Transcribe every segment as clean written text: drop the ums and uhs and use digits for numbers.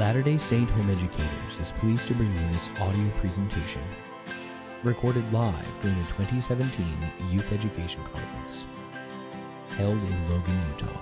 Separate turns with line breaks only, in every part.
Latter-day Saint Home Educators is pleased to bring you this audio presentation, recorded live during the 2017 Youth Education Conference, held in Logan, Utah.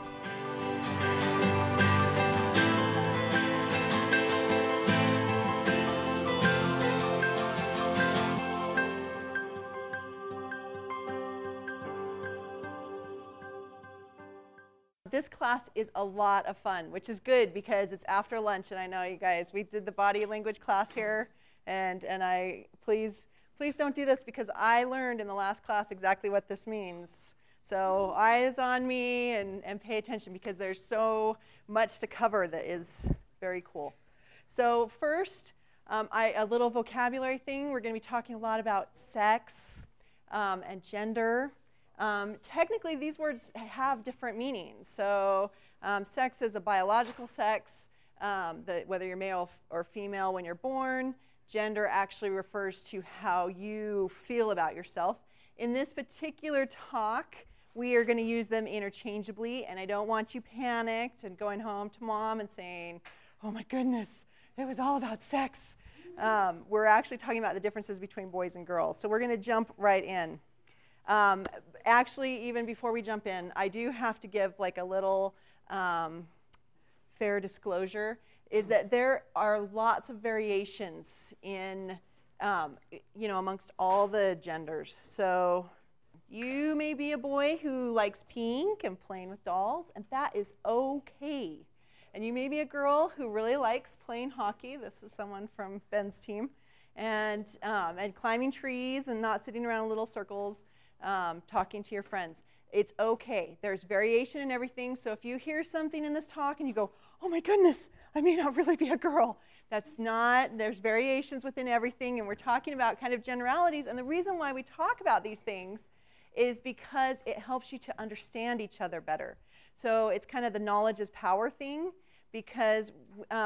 This class is a lot of fun, which is good because it's after lunch, and I know you guys, we did the body language class here, and I please don't do this because I learned in the last class exactly what this means. So eyes on me and pay attention because there's so much to cover that is very cool. So first, a little vocabulary thing. We're going to be talking a lot about sex and gender. Technically, these words have different meanings. So sex is a biological sex, whether you're male or female when you're born. Gender actually refers to how you feel about yourself. In this particular talk, we are going to use them interchangeably, and I don't want you panicked and going home to mom and saying, oh my goodness, it was all about sex. We're actually talking about the differences between boys and girls. So we're going to jump right in. Actually, even before we jump in, I do have to give like a little fair disclosure, is that there are lots of variations in, amongst all the genders. So you may be a boy who likes pink and playing with dolls, and that is okay. And you may be a girl who really likes playing hockey. This is someone from Ben's team. And climbing trees and not sitting around in little circles. Talking to your friends. It's okay. There's variation in everything. So if you hear something in this talk and you go, oh my goodness, I may not really be a girl. That's not, there's variations within everything, and we're talking about kind of generalities. And the reason why we talk about these things is because it helps you to understand each other better. So it's kind of the knowledge is power thing, because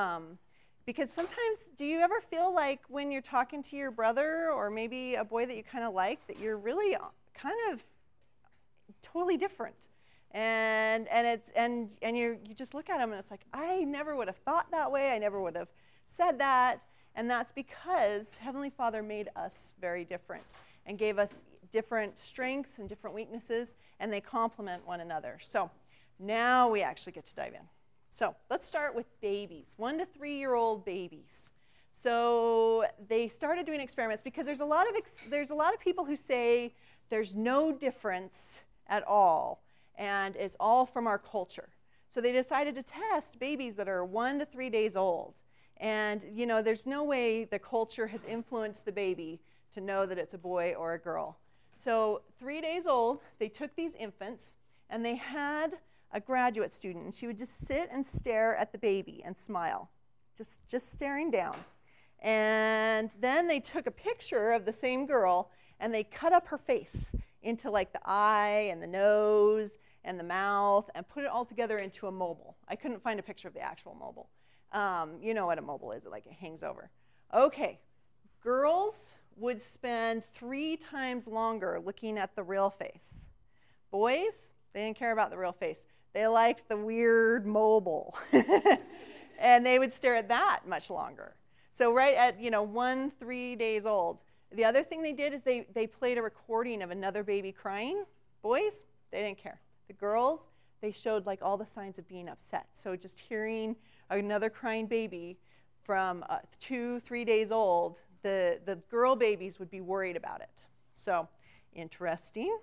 sometimes, do you ever feel like when you're talking to your brother or maybe a boy that you kind of like, that you're really kind of totally different, and you just look at him and it's like, I never would have thought that way, I never would have said that, and that's because Heavenly Father made us very different and gave us different strengths and different weaknesses, and they complement one another. So now we actually get to dive in. So let's start with babies, 1 to 3 year old babies. So they started doing experiments because there's a lot of people who say there's no difference at all, and it's all from our culture. So they decided to test babies that are 1 to 3 days old. And, there's no way the culture has influenced the baby to know that it's a boy or a girl. So 3 days old, they took these infants, and they had a graduate student, and she would just sit and stare at the baby and smile, just staring down. And then they took a picture of the same girl, and they cut up her face into like the eye and the nose and the mouth and put it all together into a mobile. I couldn't find a picture of the actual mobile. You know what a mobile is, it hangs over. Okay, girls would spend 3 times longer looking at the real face. Boys, they didn't care about the real face. They liked the weird mobile. And they would stare at that much longer. So right at 3 days old. The other thing they did is they played a recording of another baby crying. Boys, they didn't care. The girls, they showed like all the signs of being upset. So just hearing another crying baby from 2, 3 days old, the girl babies would be worried about it. So interesting.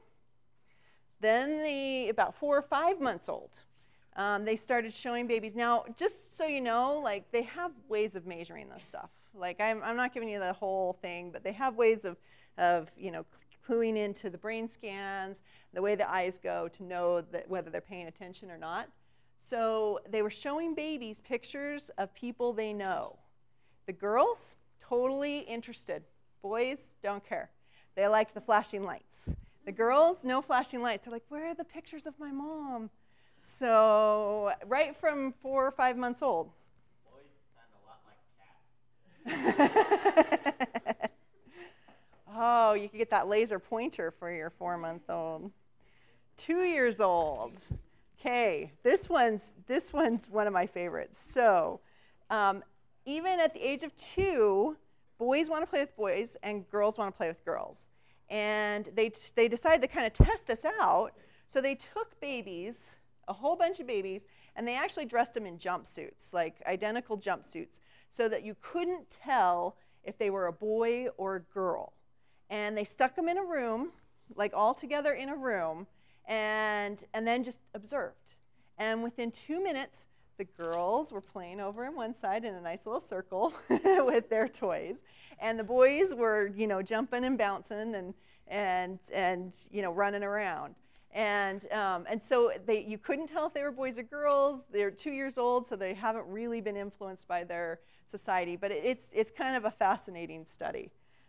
Then about 4 or 5 months old, they started showing babies. Now, just so you know, like they have ways of measuring this stuff. Like I'm not giving you the whole thing, but they have ways of cluing into the brain scans, the way the eyes go to know that whether they're paying attention or not. So they were showing babies pictures of people they know. The girls, totally interested. Boys, don't care. They liked the flashing lights. The girls, no flashing lights. They're like, where are the pictures of my mom? So right from 4 or 5 months old.
Boys sound a lot like cats.
Oh, you could get that laser pointer for your 4-month-old. 2 years old. Okay, this one's one of my favorites. So even at the age of 2, boys want to play with boys and girls want to play with girls. And they decided to kind of test this out. So they took babies, a whole bunch of babies, and they actually dressed them in jumpsuits, like identical jumpsuits, so that you couldn't tell if they were a boy or a girl. And they stuck them in a room, like all together in a room, and then just observed. And within 2 minutes, the girls were playing over on one side in a nice little circle with their toys, and the boys were, jumping and bouncing and running around. And so you couldn't tell if they were boys or girls. They're 2 years old, so they haven't really been influenced by their society. But it's kind of a fascinating study.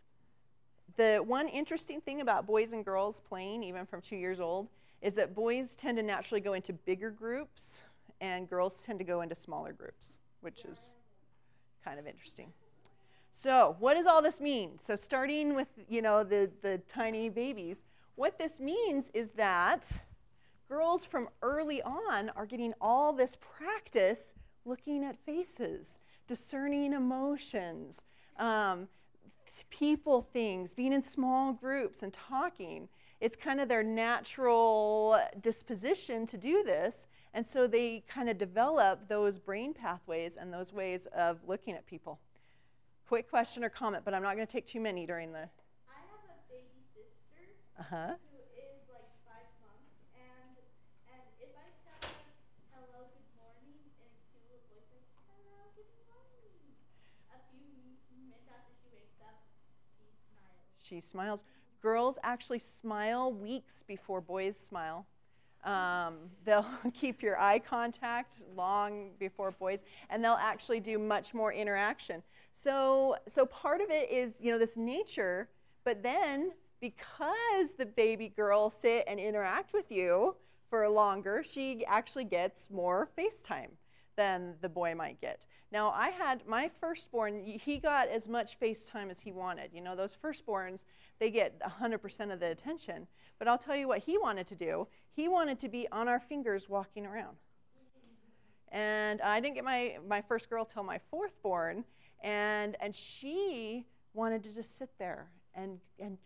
The one interesting thing about boys and girls playing, even from 2 years old, is that boys tend to naturally go into bigger groups, and girls tend to go into smaller groups, which is kind of interesting. So what does all this mean? So starting with, the tiny babies, what this means is that girls from early on are getting all this practice looking at faces, discerning emotions, people, things, being in small groups and talking. It's kind of their natural disposition to do this, and so they kind of develop those brain pathways and those ways of looking at people. Quick question or comment, but I'm not going to take too many during the...
I have a baby sister
Uh-huh.
who is like 5 months, and if I tell her hello, good morning, and she will voice like, hello, good morning. A few minutes after she wakes up, she smiles.
She smiles. Girls actually smile weeks before boys smile. They'll keep your eye contact long before boys, and they'll actually do much more interaction. So part of it is, this nature, but then because the baby girl sit and interact with you for longer, she actually gets more face time than the boy might get. Now, I had my firstborn, he got as much face time as he wanted. Those firstborns, they get 100% of the attention. But I'll tell you what he wanted to do. He wanted to be on our fingers walking around. And I didn't get my first girl till my fourthborn, and she wanted to just sit there and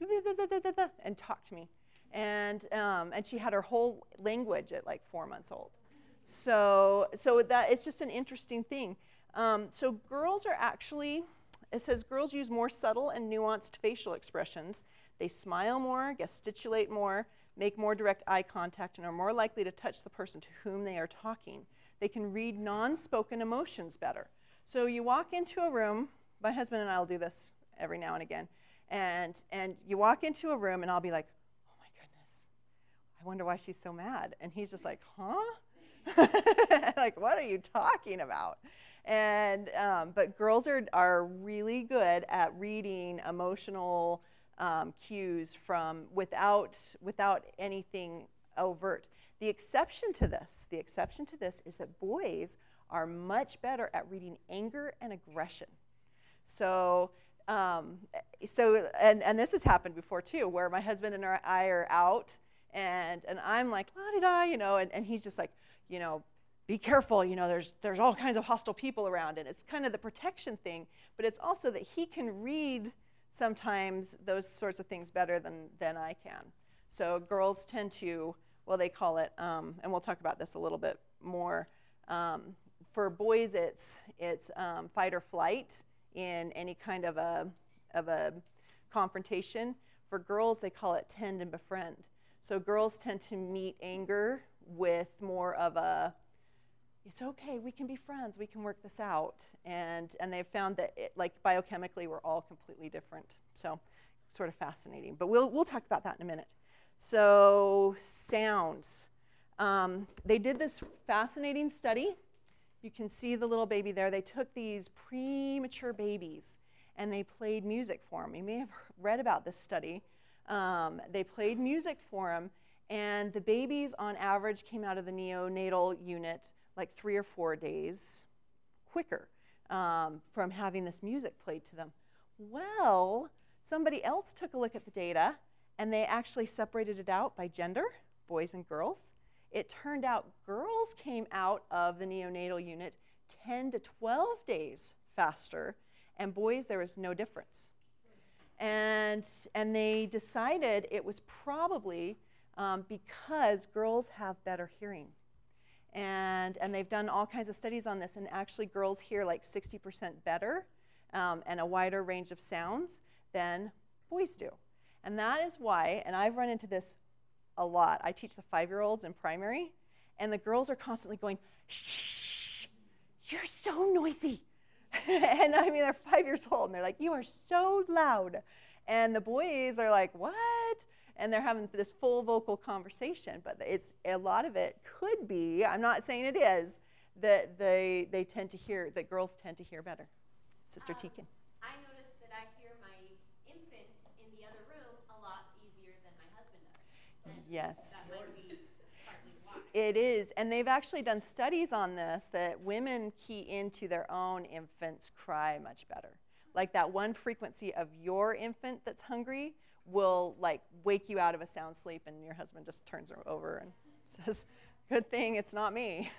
talk to me. And she had her whole language at like 4 months old. So that it's just an interesting thing. So girls are actually, it says girls use more subtle and nuanced facial expressions. They smile more, gesticulate more, make more direct eye contact, and are more likely to touch the person to whom they are talking. They can read non-spoken emotions better. So you walk into a room, my husband and I will do this every now and again, and you walk into a room and I'll be like, oh my goodness, I wonder why she's so mad. And he's just like, huh? Like, what are you talking about? And but girls are really good at reading emotional cues from without anything overt. The exception to this is that boys are much better at reading anger and aggression. So and this has happened before too, where my husband and I are out, and I'm like la-di-da, and he's just like, be careful, there's all kinds of hostile people around, and it's kind of the protection thing, but it's also that he can read sometimes those sorts of things better than I can. So girls tend to, well, they call it, and we'll talk about this a little bit more. For boys, it's fight or flight in any kind of a confrontation. For girls, they call it tend and befriend. So girls tend to meet anger with more of a, it's okay, we can be friends, we can work this out. And they've found that, like biochemically, we're all completely different. So sort of fascinating. But we'll talk about that in a minute. So sounds. They did this fascinating study. You can see the little baby there. They took these premature babies and they played music for them. You may have read about this study. They played music for them, and the babies on average came out of the neonatal unit like 3 or 4 days quicker from having this music played to them. Well, somebody else took a look at the data, and they actually separated it out by gender, boys and girls. It turned out girls came out of the neonatal unit 10 to 12 days faster, and boys, there was no difference. And they decided it was probably because girls have better hearing. And they've done all kinds of studies on this, and actually girls hear like 60% better and a wider range of sounds than boys do. And that is why, and I've run into this a lot, I teach the 5-year-olds in primary, and the girls are constantly going, shh, you're so noisy. And I mean, they're 5 years old, and they're like, you are so loud. And the boys are like, what? And they're having this full vocal conversation. But it's a lot of it could be, I'm not saying it is, that they tend to hear, that girls tend to hear better. Sister Teakin.
I noticed that I hear my infant in the other room a lot easier than my husband does. And
Yes.
that might be partly why.
It is, and they've actually done studies on this, that women key into their own infant's cry much better. Like that one frequency of your infant that's hungry will like wake you out of a sound sleep, and your husband just turns over and says, good thing it's not me.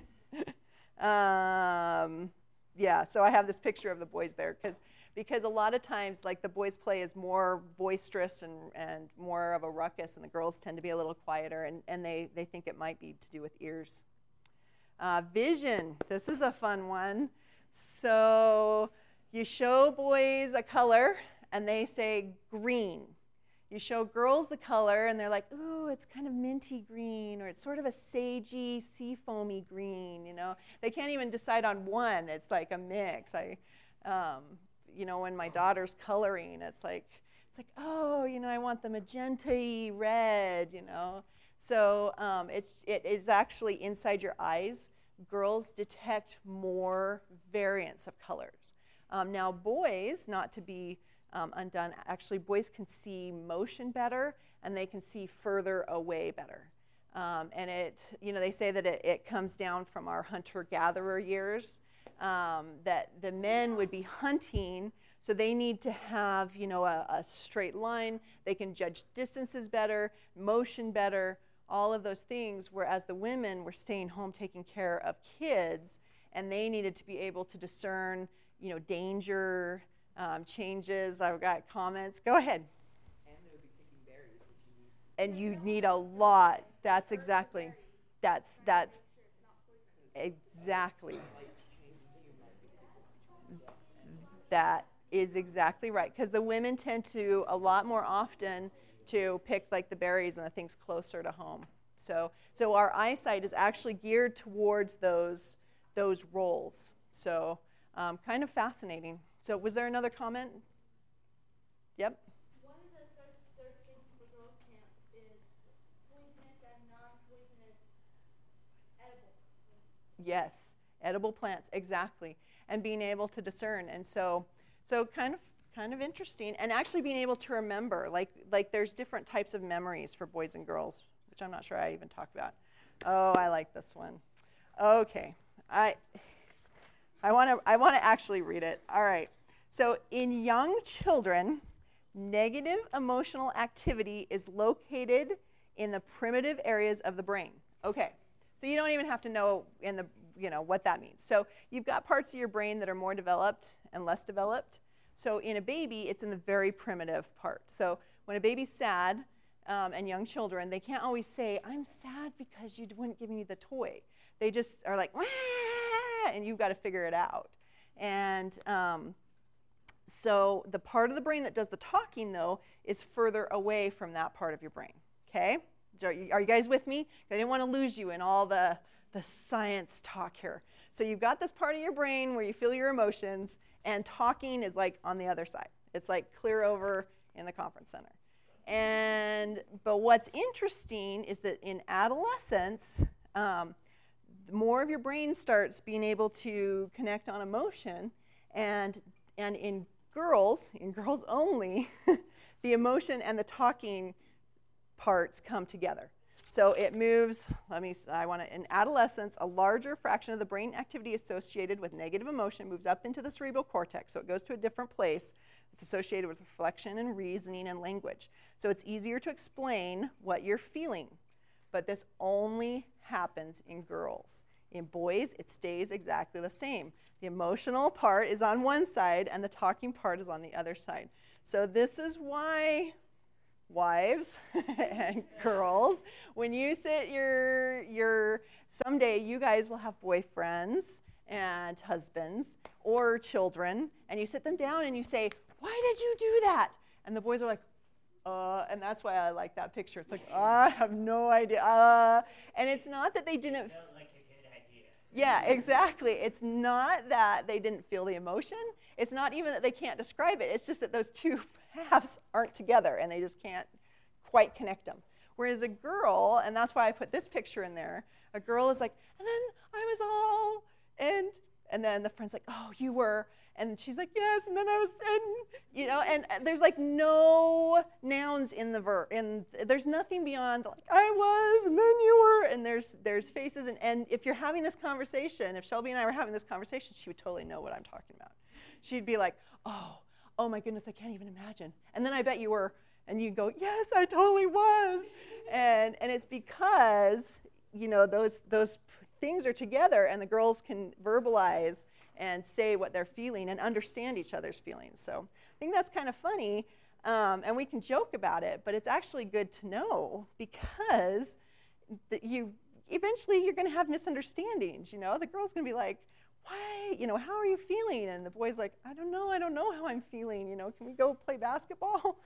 Yeah, so I have this picture of the boys there, because a lot of times like the boys' play is more boisterous and more of a ruckus, and the girls tend to be a little quieter, and they think it might be to do with ears. Vision, this is a fun one. So you show boys a color, and they say green. You show girls the color, and they're like, ooh, it's kind of minty green, or it's sort of a sagey, sea foamy green, you know. They can't even decide on one. It's like a mix. You know, when my daughter's coloring, it's like, oh, you know, I want the magenta-y red, you know. So it is actually inside your eyes. Girls detect more variance of colors. Now boys, not to be undone, actually boys can see motion better, and they can see further away better. And it, you know, they say that it comes down from our hunter-gatherer years, that the men would be hunting, so they need to have, you know, a straight line. They can judge distances better, motion better, all of those things, whereas the women were staying home taking care of kids, and they needed to be able to discern, you know, danger, changes. I've got comments. Go ahead.
And they would be picking berries, which you need.
And you need a lot. That's exactly. That's exactly. That is exactly right. Because the women tend to, a lot more often, to pick like the berries and the things closer to home. So our eyesight is actually geared towards those roles. So kind of fascinating. So was there another comment? Yep.
One of the certifications for girls camp is poisonous and non-poisonous edible.
Yes, edible plants, exactly, and being able to discern. And so kind of interesting, and actually being able to remember. Like there's different types of memories for boys and girls, which I'm not sure I even talked about. Oh, I like this one. Okay, I want to actually read it. All right. So in young children, negative emotional activity is located in the primitive areas of the brain. Okay. So you don't even have to know what that means. So you've got parts of your brain that are more developed and less developed. So in a baby, it's in the very primitive part. So when a baby's sad, and young children, they can't always say, I'm sad because you wouldn't give me the toy. They just are like, wah, and you've got to figure it out. And so the part of the brain that does the talking, though, is further away from that part of your brain. Okay? Are you guys with me? I didn't want to lose you in all the science talk here. So you've got this part of your brain where you feel your emotions, and talking is like on the other side. It's like clear over in the conference center. But what's interesting is that in adolescence, more of your brain starts being able to connect on emotion, and in girls only, the emotion and the talking parts come together. So it moves, in adolescence, a larger fraction of the brain activity associated with negative emotion moves up into the cerebral cortex, so it goes to a different place. It's associated with reflection and reasoning and language. So it's easier to explain what you're feeling, but this only happens in girls. In boys, it stays exactly the same. The emotional part is on one side, and the talking part is on the other side. So this is why, wives and girls, when you sit someday you guys will have boyfriends and husbands or children, and you sit them down and you say, why did you do that? And the boys are like, and that's why I like that picture. It's like, I have no idea. And it's not that they didn't.
Felt like a good idea.
Yeah, exactly. It's not that they didn't feel the emotion. It's not even that they can't describe it. It's just that those two halves aren't together, and they just can't quite connect them. Whereas a girl, and that's why I put this picture in there, a girl is like, and then I was all, and then the friend's like, oh, you were. And she's like, yes, and then I was, and there's like no nouns in the verb, and there's nothing beyond like I was, and then you were, and there's faces, and if you're having this conversation, if Shelby and I were having this conversation, she would totally know what I'm talking about. She'd be like, oh my goodness, I can't even imagine. And then I bet you were, and you'd go, yes, I totally was, and it's because those things are together, and the girls can verbalize and say what they're feeling and understand each other's feelings. So I think that's kind of funny, and we can joke about it, but it's actually good to know because eventually you're going to have misunderstandings. The girl's going to be like, why, how are you feeling? And the boy's like, I don't know how I'm feeling. Can we go play basketball?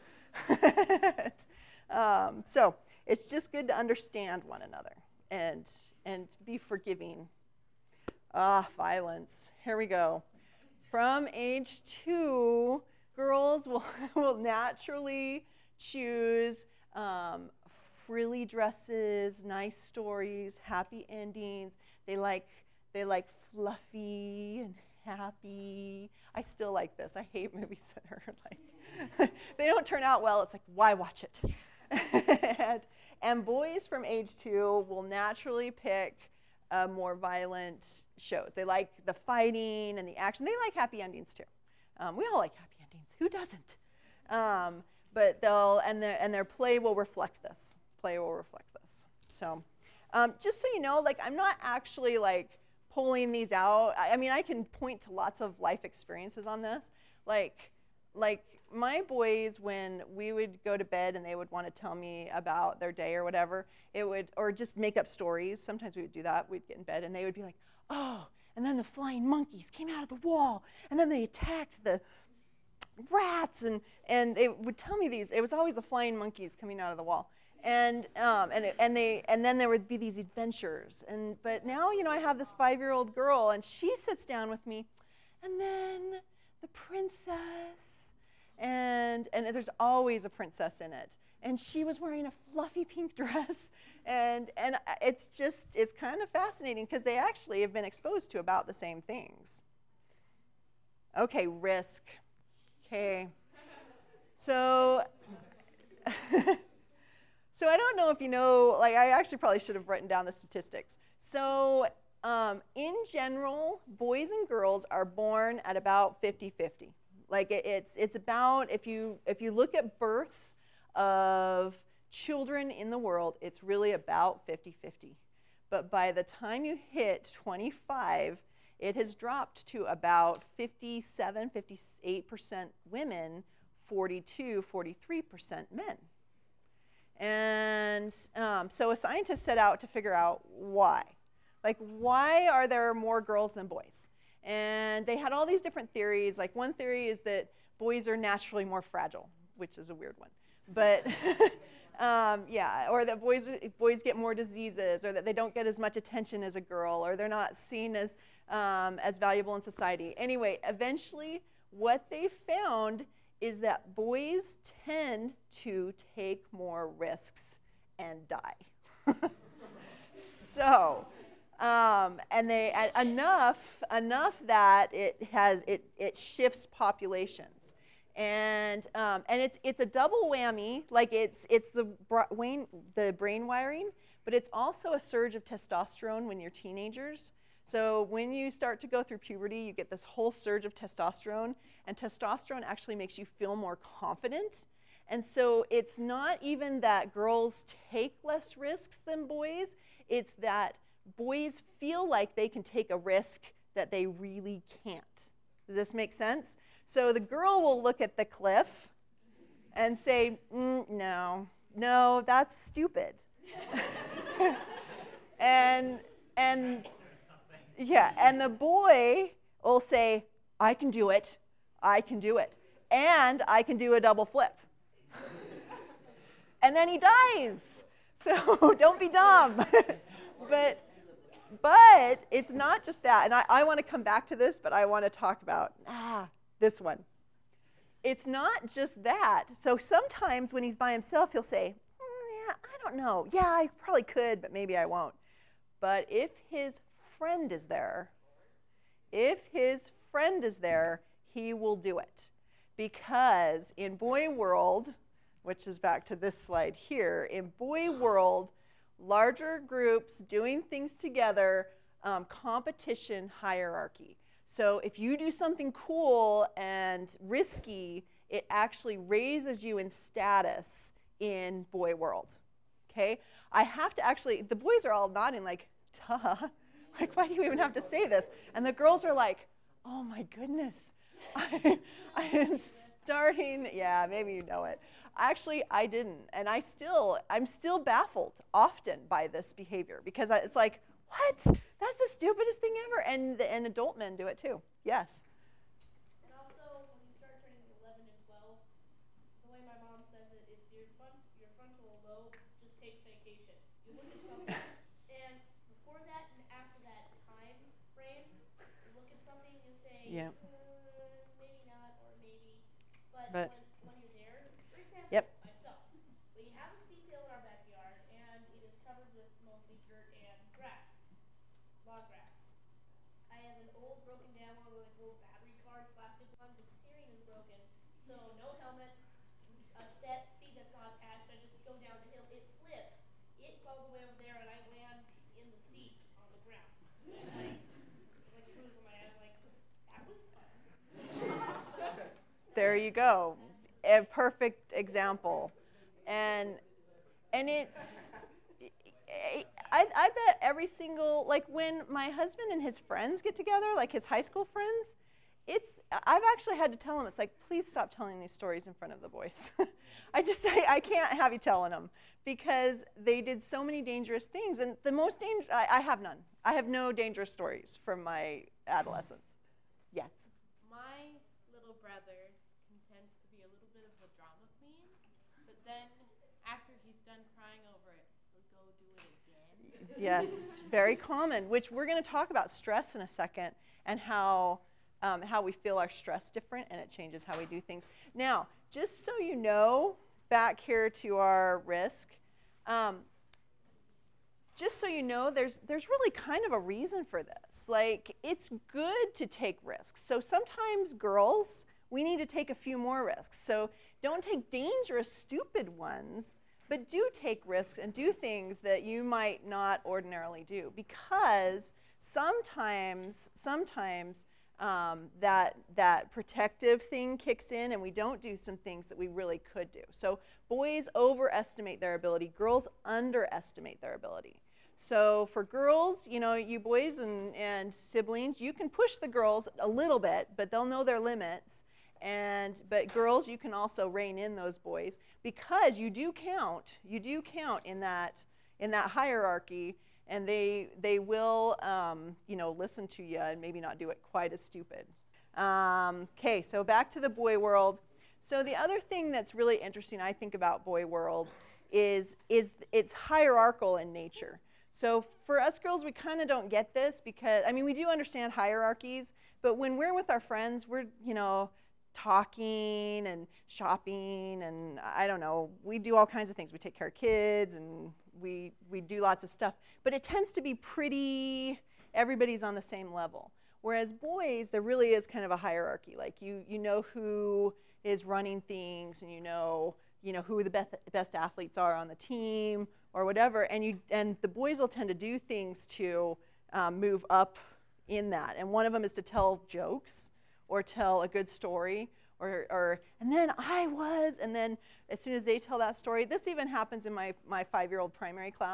So it's just good to understand one another and be forgiving. Violence. Here we go. From age 2, girls will naturally choose frilly dresses, nice stories, happy endings. They like fluffy and happy. I still like this. I hate movies that are like they don't turn out well. It's like, why watch it? and boys from age 2 will naturally pick more violent shows. They like the fighting and the action. They like happy endings too. We all like happy endings. Who doesn't? But their play will reflect this. So, just so you know, I'm not actually pulling these out. I mean, I can point to lots of life experiences on this. Like my boys, when we would go to bed and they would want to tell me about their day or whatever, or just make up stories. Sometimes we would do that. We'd get in bed and they would be like, oh, and then the flying monkeys came out of the wall, and then they attacked the rats, and they would tell me these. It was always the flying monkeys coming out of the wall. And then there would be these adventures. But now, I have this 5-year-old girl, and she sits down with me, and then the princess, and there's always a princess in it. And she was wearing a fluffy pink dress, and it's kind of fascinating because they actually have been exposed to about the same things. Okay, risk. Okay, so so I don't know if you know, I actually probably should have written down the statistics. So in general, boys and girls are born at about 50-50. It's about, if you look at births of children in the world, it's really about 50-50. But by the time you hit 25, it has dropped to about 57-58% women, 42-43% men. And so a scientist set out to figure out why. Why are there more girls than boys? And they had all these different theories. One theory is that boys are naturally more fragile, which is a weird one. But or that boys get more diseases, or that they don't get as much attention as a girl, or they're not seen as valuable in society. Anyway, eventually what they found is that boys tend to take more risks and die. So, and they enough that it shifts populations. And it's a double whammy. It's the brain wiring, but it's also a surge of testosterone when you're teenagers. So when you start to go through puberty, you get this whole surge of testosterone, and testosterone actually makes you feel more confident. And so it's not even that girls take less risks than boys, it's that boys feel like they can take a risk that they really can't. Does this make sense? So the girl will look at the cliff and say, no, that's stupid. and the boy will say, I can do it, and I can do a double flip. And then he dies. So don't be dumb. But it's not just that. And I want to come back to this, but I want to talk about this one. It's not just that. So sometimes when he's by himself, he'll say, yeah, I don't know. Yeah, I probably could, but maybe I won't. But if his friend is there, he will do it. Because in boy world, which is back to this slide here, in boy world, larger groups doing things together, competition, hierarchy. So if you do something cool and risky, it actually raises you in status in boy world. Okay? I have to actually, the boys are all nodding like, duh. Like, why do you even have to say this? And the girls are like, oh my goodness. I am starting, yeah, maybe you know it. Actually, I didn't. And I'm still baffled often by this behavior because it's like, what? That's the stupidest thing ever. And adult men do it too. Yes.
And also, when you start turning 11 and 12, the way my mom says it is your frontal lobe just takes vacation. You look at something, and before that and after that time frame, you look at something, you say,
Yeah.
Maybe not, or maybe.
But
when you're there, for example,
Yep.
myself, we have a steep hill in our backyard, and it is covered with mostly dirt and grass, long grass. I have an old broken down one of those old battery cars, plastic ones. Its steering is broken, so no helmet, a seat that's not attached. I just go down the hill. It flips. It's all the way over there, and I land in the seat on the ground. And I cruise on my head. Like, that was fun.
there you go. A perfect example. And it's, I bet every single, like when my husband and his friends get together, like his high school friends, I've actually had to tell him, it's like, please stop telling these stories in front of the boys. I can't have you telling them because they did so many dangerous things. And the most dangerous, I have none. I have no dangerous stories from my adolescence. Yes?
My little brother tends to be a little bit of a drama queen, but then after he's done crying over it, he'll go do it again.
Yes, very common, which we're going to talk about stress in a second and how we feel our stress different and it changes how we do things. Now, just so you know, back here to our risk, just so you know, there's really kind of a reason for this. Like, it's good to take risks. So sometimes girls, we need to take a few more risks. So don't take dangerous, stupid ones, but do take risks and do things that you might not ordinarily do because sometimes that protective thing kicks in and we don't do some things that we really could do. So boys overestimate their ability, girls underestimate their ability. So for girls, you boys and siblings, you can push the girls a little bit, but they'll know their limits. But girls, you can also rein in those boys because you do count in that hierarchy, and they will listen to you and maybe not do it quite as stupid. Okay, so back to the boy world. So the other thing that's really interesting, I think, about boy world is it's hierarchical in nature. So for us girls, we kind of don't get this because, we do understand hierarchies, but when we're with our friends, we're, talking and shopping and I don't know, we do all kinds of things. We take care of kids and we do lots of stuff, but it tends to be pretty, everybody's on the same level. Whereas boys, there really is kind of a hierarchy. Like you know who is running things and you know who the best athletes are on the team or whatever, and the boys will tend to do things to move up in that. And one of them is to tell jokes or tell a good story, and then and then as soon as they tell that story, this even happens in my 5-year-old primary class,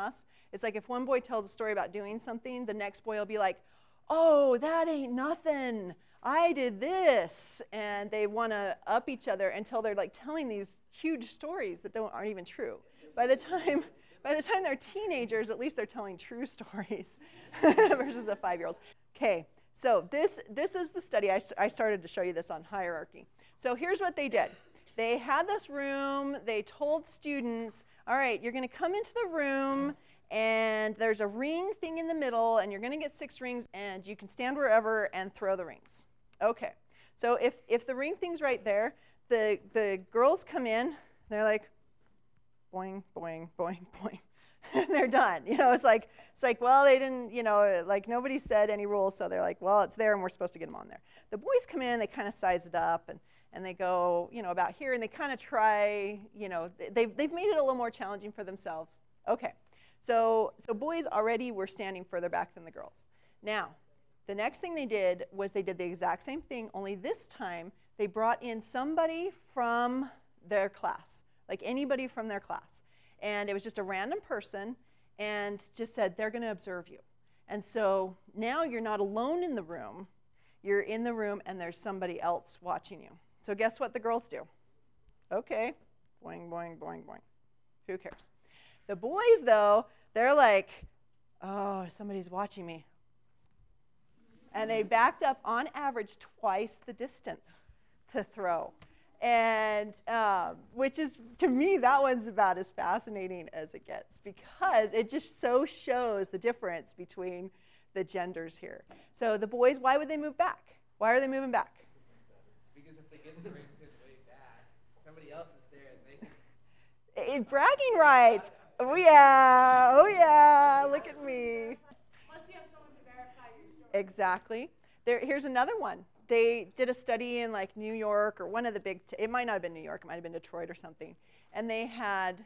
It's like if one boy tells a story about doing something, the next boy will be like, oh, that ain't nothing. I did this. And they want to up each other until they're like telling these huge stories that aren't even true. By the time they're teenagers, at least they're telling true stories versus the 5-year-olds. Okay, so this is the study. I started to show you this on hierarchy. So here's what they did. They had this room. They told students, all right, you're going to come into the room, and there's a ring thing in the middle, and you're going to get 6 rings, and you can stand wherever and throw the rings. Okay, so if the ring thing's right there, the girls come in, they're like, boing, boing, boing, boing, and they're done. It's like, well, they didn't, like nobody said any rules, so they're like, well, it's there, and we're supposed to get them on there. The boys come in, they kind of size it up, and they go, about here, and they kind of try, they've made it a little more challenging for themselves. Okay. So boys already were standing further back than the girls. Now, the next thing they did was they did the exact same thing, only this time they brought in somebody from their class, like anybody from their class. And it was just a random person and just said, they're going to observe you. And so now you're not alone in the room. You're in the room and there's somebody else watching you. So guess what the girls do? Okay, boing, boing, boing, boing. Who cares? The boys, though, they're like, oh, somebody's watching me. And they backed up, on average, twice the distance to throw. And which is, to me, that one's about as fascinating as it gets because it just so shows the difference between the genders here. So the boys, why would they move back? Why are they moving back?
Because if they get the rings way back, somebody else is there and they...
Bragging rights. Oh yeah, look at me.
Plus you have someone to verify your story.
Exactly. Here's another one. They did a study in like New York or one of the big, it might not have been New York, it might have been Detroit or something. And they had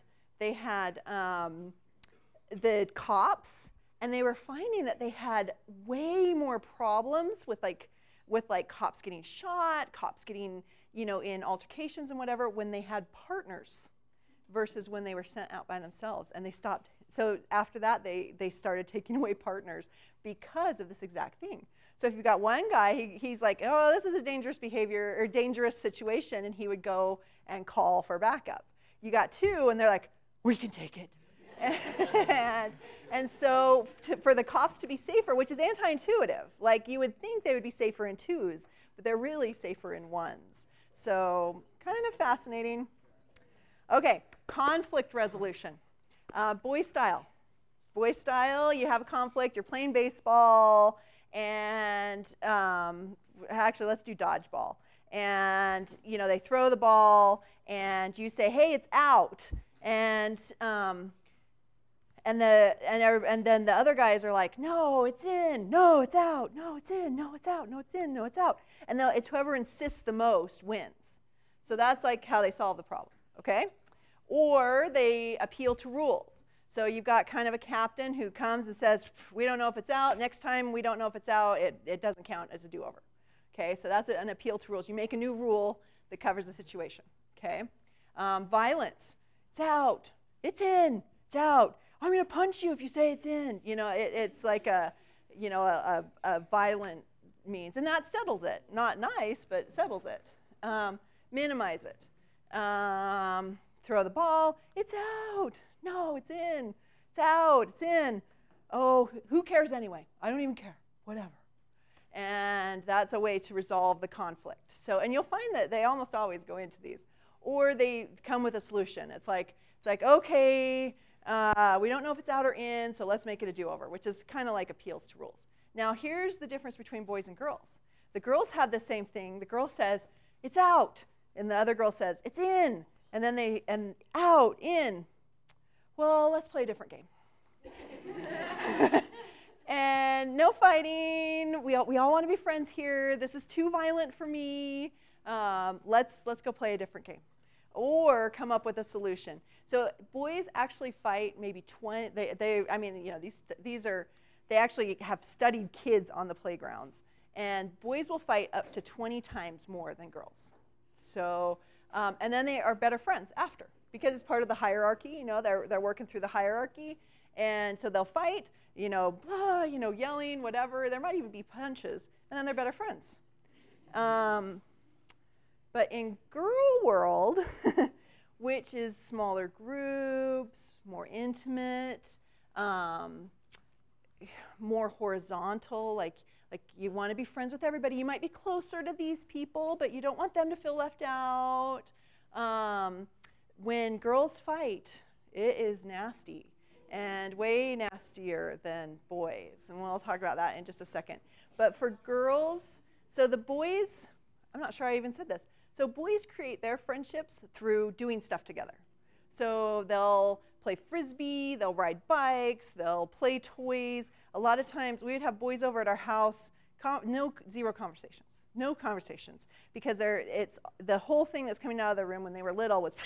the cops, and they were finding that they had way more problems with cops getting shot, cops getting, in altercations and whatever when they had partners versus when they were sent out by themselves. And they stopped. So after that, they started taking away partners because of this exact thing. So if you've got one guy, he's like, oh, this is a dangerous behavior or dangerous situation, and he would go and call for backup. You got two, and they're like, we can take it. and so for the cops to be safer, which is anti-intuitive, like you would think they would be safer in twos, but they're really safer in ones. So kind of fascinating. Okay, conflict resolution. Boy style. Boy style, you have a conflict, you're playing baseball, and actually let's do dodgeball. And they throw the ball, and you say, hey, it's out. And then the other guys are like, no, it's in, no, it's out, no, it's in, no, it's out, no, it's in, no, it's out. And it's whoever insists the most wins. So that's like how they solve the problem, okay? Or they appeal to rules. So you've got kind of a captain who comes and says, we don't know if it's out. Next time we don't know if it's out, it doesn't count as a do-over. Okay, so that's an appeal to rules. You make a new rule that covers the situation, okay? Violence. It's out. It's in. It's out. I'm going to punch you if you say it's in. It's like a violent means. And that settles it. Not nice, but settles it. Minimize it. Throw the ball. It's out. No, it's in. It's out. It's in. Oh, who cares anyway? I don't even care. Whatever. And that's a way to resolve the conflict. So, and you'll find that they almost always go into these. Or they come with a solution. It's like okay, we don't know if it's out or in, so let's make it a do-over, which is kind of like appeals to rules. Now, here's the difference between boys and girls. The girls have the same thing. The girl says, it's out. And the other girl says, it's in. And then out, in. Well, let's play a different game. And no fighting. We all want to be friends here. This is too violent for me. Let's go play a different game. Or come up with a solution. So boys actually fight maybe 20. They actually have studied kids on the playgrounds, and boys will fight up to 20 times more than girls. So, and then they are better friends after because it's part of the hierarchy. They're working through the hierarchy, And so they'll fight, blah, yelling, whatever. There might even be punches, and then they're better friends. But in girl world, which is smaller groups, more intimate, more horizontal, like you want to be friends with everybody. You might be closer to these people, but you don't want them to feel left out. When girls fight, it is nasty, and way nastier than boys. And we'll talk about that in just a second. But for girls, so the boys, I'm not sure I even said this. So boys create their friendships through doing stuff together. So they'll play Frisbee, they'll ride bikes, they'll play toys. A lot of times we would have boys over at our house, zero conversations. No conversations, because it's the whole thing that's coming out of the room when they were little was,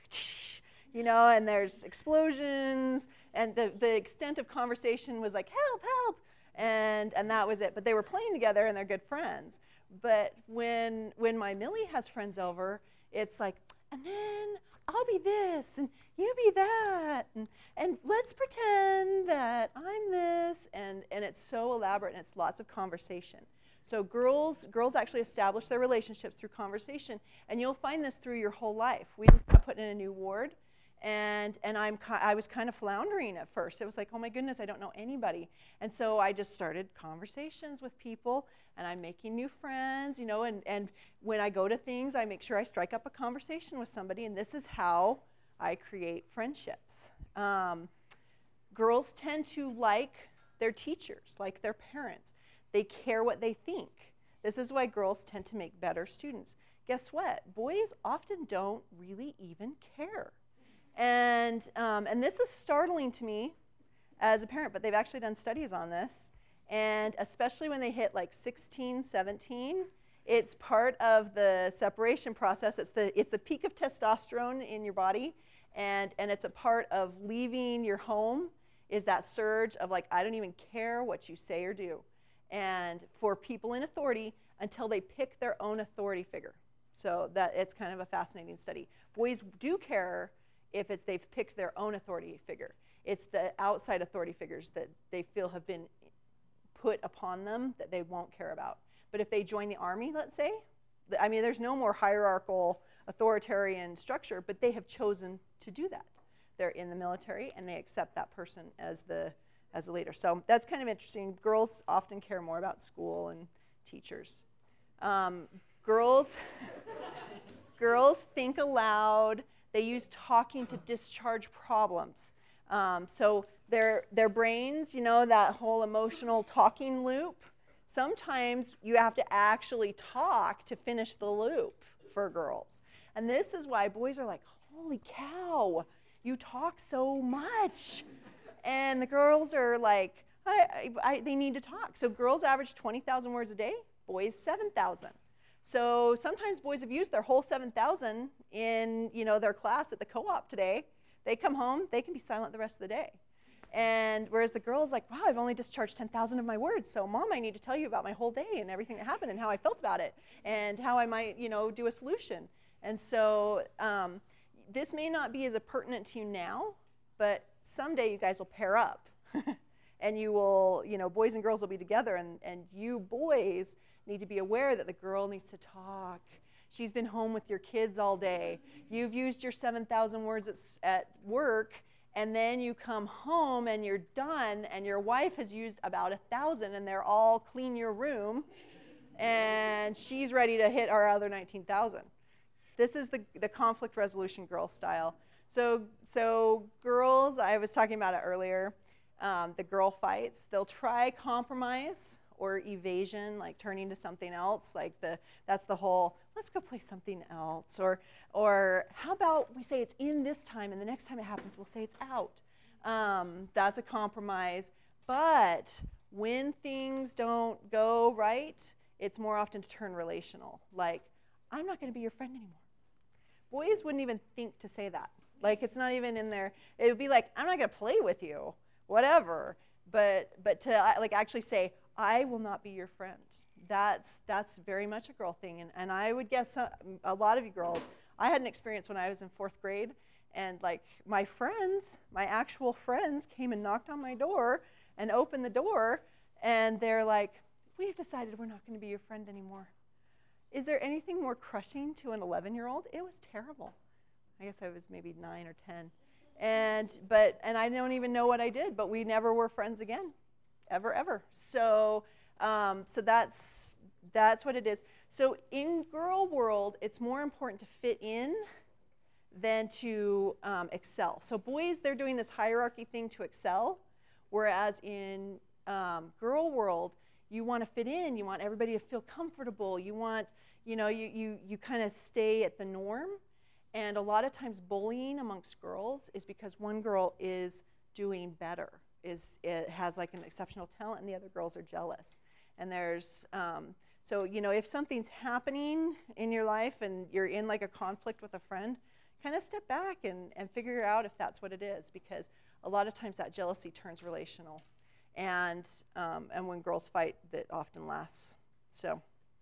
and there's explosions, and the extent of conversation was like, help, help, and that was it. But they were playing together, and they're good friends. But when my Millie has friends over, it's like, and then I'll be this, and you be that, and let's pretend that I'm this, and it's so elaborate, and it's lots of conversation. So girls actually establish their relationships through conversation, and you'll find this through your whole life. We got put in a new ward, and I was kind of floundering at first. It was like, oh my goodness, I don't know anybody. And so I just started conversations with people, and I'm making new friends, and when I go to things, I make sure I strike up a conversation with somebody, and this is how I create friendships. Girls tend to like their teachers, like their parents. They care what they think. This is why girls tend to make better students. Guess what? Boys often don't really even care. And this is startling to me as a parent, but they've actually done studies on this. And especially when they hit like 16, 17, it's part of the separation process. It's the peak of testosterone in your body, and it's a part of leaving your home, is that surge of like, I don't even care what you say or do. And for people in authority, until they pick their own authority figure. So that it's kind of a fascinating study. Boys do care if they've picked their own authority figure. It's the outside authority figures that they feel have been put upon them that they won't care about. But if they join the army, let's say, there's no more hierarchical authoritarian structure, but they have chosen to do that. They're in the military, and they accept that person as a leader. So that's kind of interesting. Girls often care more about school and teachers. Girls think aloud. They use talking to discharge problems. So their brains, that whole emotional talking loop, sometimes you have to actually talk to finish the loop for girls. And this is why boys are like, holy cow, you talk so much. And the girls are like, they need to talk. So girls average 20,000 words a day, boys 7,000. So sometimes boys have used their whole 7,000 in their class at the co-op today. They come home, they can be silent the rest of the day. And whereas the girl's like, wow, I've only discharged 10,000 of my words. So Mom, I need to tell you about my whole day and everything that happened and how I felt about it and how I might, do a solution. And so this may not be as pertinent to you now, but someday you guys will pair up and you will, boys and girls will be together, and you boys need to be aware that the girl needs to talk. She's been home with your kids all day. You've used your 7,000 words at work, and then you come home and you're done, and your wife has used about 1,000, and they're all clean your room, and she's ready to hit our other 19,000. This is the conflict resolution girl style. So girls, I was talking about it earlier, the girl fights. They'll try compromise or evasion, like turning to something else. That's the whole, let's go play something else. Or how about we say it's in this time, and the next time it happens, we'll say it's out. That's a compromise. But when things don't go right, it's more often to turn relational. Like, I'm not going to be your friend anymore. Boys wouldn't even think to say that. Like, it's not even in there. It would be like, I'm not going to play with you, whatever. But to actually say, I will not be your friend. That's very much a girl thing. And I would guess a lot of you girls, I had an experience when I was in 4th grade, And like my friends, my actual friends came and knocked on my door and opened the door, and they're like, we've decided we're not going to be your friend anymore. Is there anything more crushing to an 11-year-old? It was terrible. I guess I was maybe 9 or 10. And I don't even know what I did, but we never were friends again, ever. So that's what it is. So in girl world, it's more important to fit in than to excel. So boys, they're doing this hierarchy thing to excel, whereas in girl world, you want to fit in. You want everybody to feel comfortable. You want, you kind of stay at the norm. And a lot of times bullying amongst girls is because one girl is doing better, it has like an exceptional talent, and the other girls are jealous. And there's, so, if something's happening in your life and you're in like a conflict with a friend, kind of step back and figure out if that's what it is, because a lot of times that jealousy turns relational. And when girls fight, that often lasts. So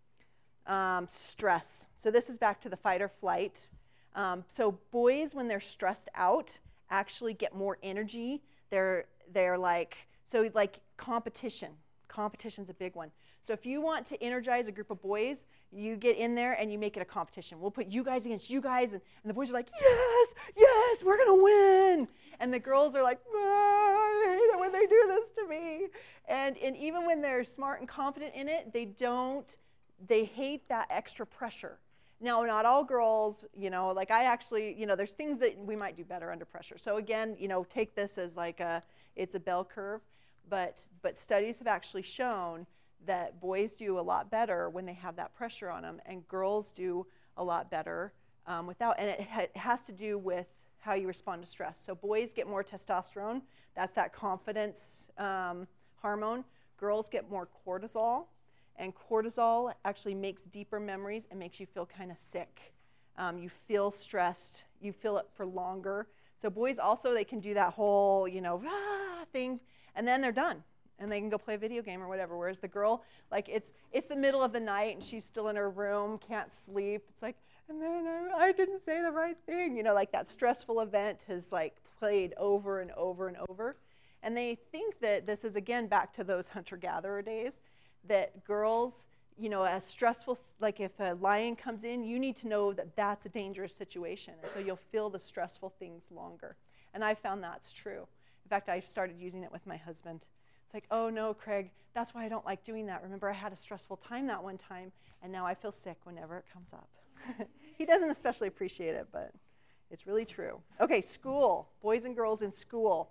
stress. So this is back to the fight or flight. So boys, when they're stressed out, actually get more energy. They're like competition. Competition's a big one. So if you want to energize a group of boys, you get in there and you make it a competition. We'll put you guys against you guys, and the boys are like, yes, we're gonna win. And the girls are like, I hate it when they do this to me. And even when they're smart and confident in it, they hate that extra pressure. Now, not all girls, like I actually, there's things that we might do better under pressure. So again, take this as like it's a bell curve, but studies have actually shown that boys do a lot better when they have that pressure on them, and girls do a lot better without. And it has to do with how you respond to stress. So boys get more testosterone. That's that confidence hormone. Girls get more cortisol. And cortisol actually makes deeper memories and makes you feel kind of sick. You feel stressed. You feel it for longer. So boys also, they can do that whole, thing, and then they're done. And they can go play a video game or whatever. Whereas the girl, like it's the middle of the night and she's still in her room, can't sleep. It's like, and then I didn't say the right thing. Like that stressful event has like played over and over and over. And they think that this is, again, back to those hunter-gatherer days, that girls, a stressful, like if a lion comes in, you need to know that that's a dangerous situation. And so you'll feel the stressful things longer. And I found that's true. In fact, I started using it with my husband. It's like, oh no, Craig, that's why I don't like doing that. Remember, I had a stressful time that one time, and now I feel sick whenever it comes up. He doesn't especially appreciate it, but it's really true. Okay, school, boys and girls in school.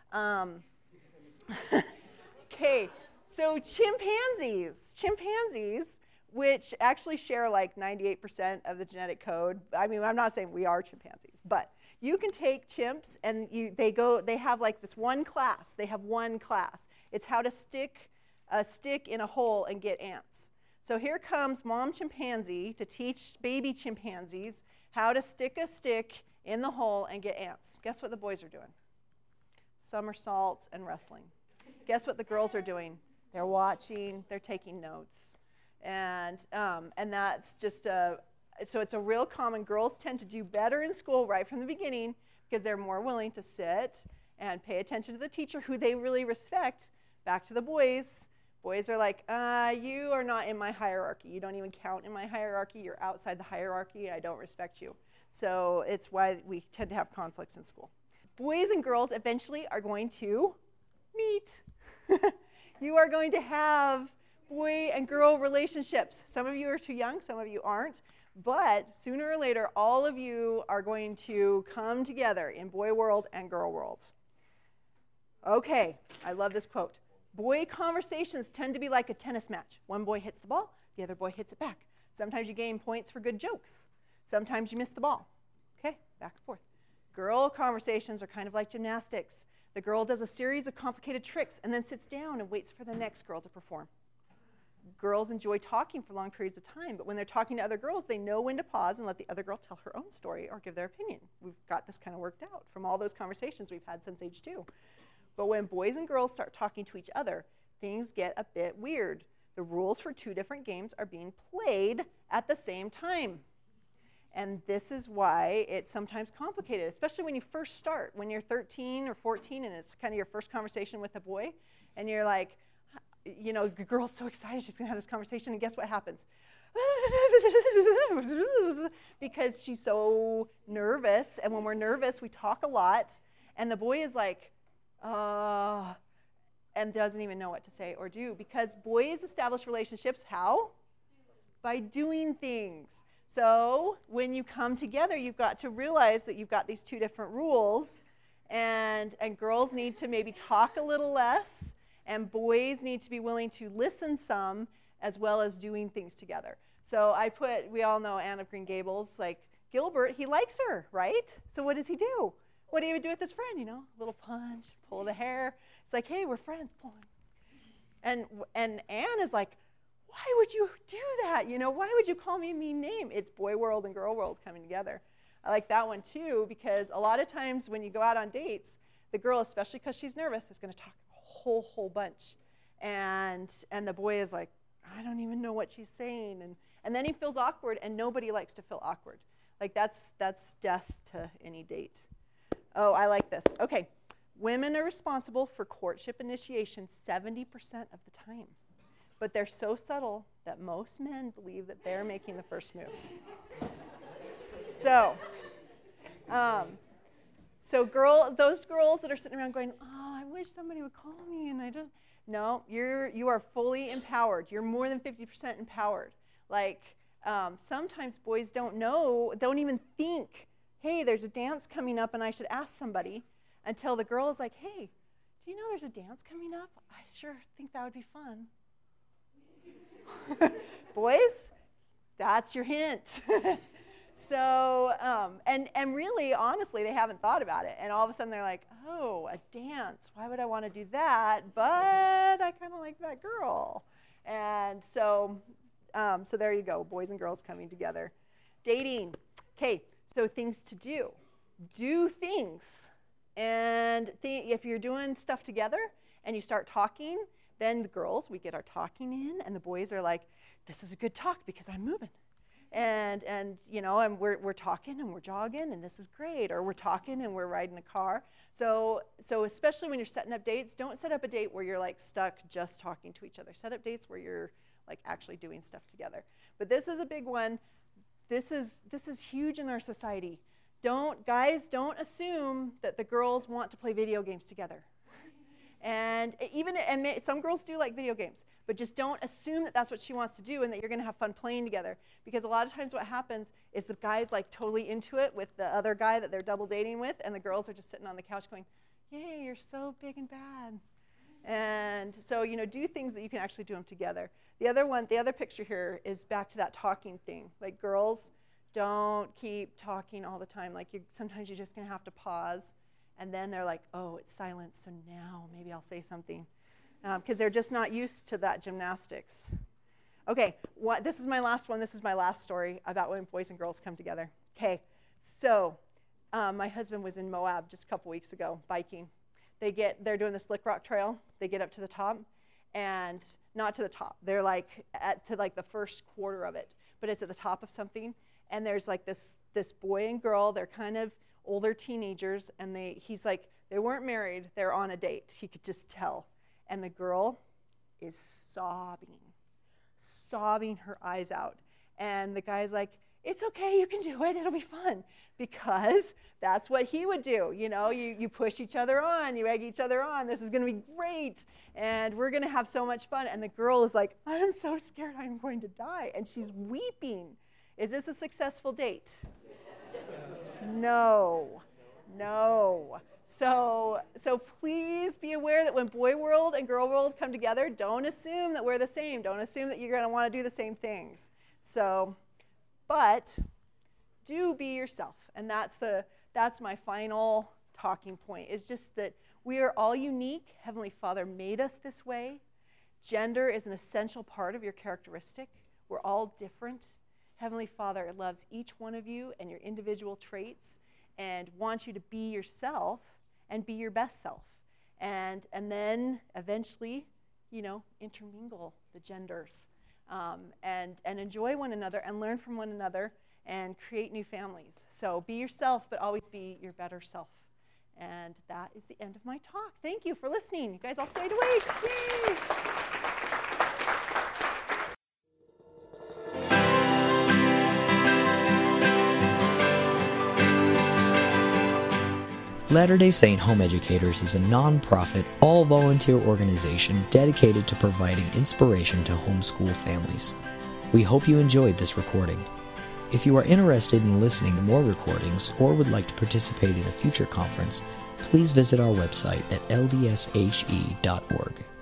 Okay. So chimpanzees, which actually share like 98% of the genetic code. I mean, I'm not saying we are chimpanzees, but you can take chimps and they have like this one class. They have one class. It's how to stick a stick in a hole and get ants. So here comes mom chimpanzee to teach baby chimpanzees how to stick a stick in the hole and get ants. Guess what the boys are doing? Somersaults and wrestling. Guess what the girls are doing? They're watching, they're taking notes. And that's just so it's a real common. Girls tend to do better in school right from the beginning because they're more willing to sit and pay attention to the teacher who they really respect. Back to the boys. Boys are like, you are not in my hierarchy. You don't even count in my hierarchy. You're outside the hierarchy. I don't respect you. So it's why we tend to have conflicts in school. Boys and girls eventually are going to meet. You are going to have boy and girl relationships. Some of you are too young, some of you aren't. But sooner or later, all of you are going to come together in boy world and girl world. Okay, I love this quote. Boy conversations tend to be like a tennis match. One boy hits the ball, the other boy hits it back. Sometimes you gain points for good jokes. Sometimes you miss the ball. Okay, back and forth. Girl conversations are kind of like gymnastics. The girl does a series of complicated tricks and then sits down and waits for the next girl to perform. Girls enjoy talking for long periods of time, but when they're talking to other girls, they know when to pause and let the other girl tell her own story or give their opinion. We've got this kind of worked out from all those conversations we've had since age 2. But when boys and girls start talking to each other, things get a bit weird. The rules for 2 different games are being played at the same time. And this is why it's sometimes complicated, especially when you first start, when you're 13 or 14 and it's kind of your first conversation with a boy. And you're like, you know, the girl's so excited she's going to have this conversation. And guess what happens? Because she's so nervous. And when we're nervous, we talk a lot. And the boy is like, and doesn't even know what to say or do. Because boys establish relationships, how? By doing things. So when you come together, you've got to realize that you've got these two different rules. And girls need to maybe talk a little less. And boys need to be willing to listen some as well as doing things together. So we all know Anne of Green Gables, like Gilbert, he likes her, right? So what does he do? What do you do with his friend, you know? A little punch, pull the hair. It's like, hey, we're friends, pulling. And Anne is like, why would you do that? You know, why would you call me a mean name? It's boy world and girl world coming together. I like that one too, because a lot of times when you go out on dates, the girl, especially because she's nervous, is going to talk a whole bunch. And the boy is like, I don't even know what she's saying. And then he feels awkward, and nobody likes to feel awkward. Like that's death to any date. Oh, I like this. Okay, women are responsible for courtship initiation 70% of the time. But they're so subtle that most men believe that they're making the first move. So those girls that are sitting around going, oh, I wish somebody would call me, and I just, no, you are fully empowered. You're more than 50% empowered. Like, sometimes boys don't even think, hey, there's a dance coming up and I should ask somebody, until the girl is like, hey, do you know there's a dance coming up? I sure think that would be fun. Boys, that's your hint. So, and really, honestly, they haven't thought about it. And all of a sudden they're like, oh, a dance. Why would I want to do that? But I kind of like that girl. And so there you go, boys and girls coming together. Dating. Okay, so things to do. Do things. And if you're doing stuff together and you start talking, then the girls, we get our talking in, and the boys are like, this is a good talk because I'm moving. And you know, and we're talking and we're jogging, and this is great. Or we're talking and we're riding a car. So especially when you're setting up dates, don't set up a date where you're like stuck just talking to each other. Set up dates where you're like actually doing stuff together. But this is a big one. This is huge in our society. Guys, don't assume that the girls want to play video games together. And some girls do like video games, but just don't assume that that's what she wants to do and that you're going to have fun playing together. Because a lot of times what happens is the guy's like totally into it with the other guy that they're double dating with, and the girls are just sitting on the couch going, yay, you're so big and bad. And so, you know, do things that you can actually do them together. The other picture here is back to that talking thing. Like, girls, don't keep talking all the time. Like, sometimes you're just going to have to pause. And then they're like, oh, it's silence, so now maybe I'll say something. Because they're just not used to that gymnastics. Okay, this is my last one. This is my last story about when boys and girls come together. Okay, so my husband was in Moab just a couple weeks ago biking. They're doing the Slick Rock Trail. They get up to the top, and not to the top. They're like to the first quarter of it, but it's at the top of something. And there's like this boy and girl. They're kind of older teenagers, and he's like, they weren't married, they're on a date. He could just tell. And the girl is sobbing her eyes out. And the guy's like, it's okay, you can do it, it'll be fun. Because that's what he would do. You know, you push each other on, you egg each other on, this is gonna be great, and we're gonna have so much fun. And the girl is like, I'm so scared I'm going to die. And she's weeping. Is this a successful date? No. So please be aware that when boy world and girl world come together, don't assume that we're the same. Don't assume that you're going to want to do the same things. But do be yourself. And that's my final talking point. It's just that we are all unique. Heavenly Father made us this way. Gender is an essential part of your characteristic. We're all different. Heavenly Father loves each one of you and your individual traits, and wants you to be yourself and be your best self. And then eventually, you know, intermingle the genders and enjoy one another and learn from one another and create new families. So be yourself, but always be your better self. And that is the end of my talk. Thank you for listening. You guys all stayed awake. Yay!
Latter-day Saint Home Educators is a non-profit, all-volunteer organization dedicated to providing inspiration to homeschool families. We hope you enjoyed this recording. If you are interested in listening to more recordings or would like to participate in a future conference, please visit our website at ldshe.org.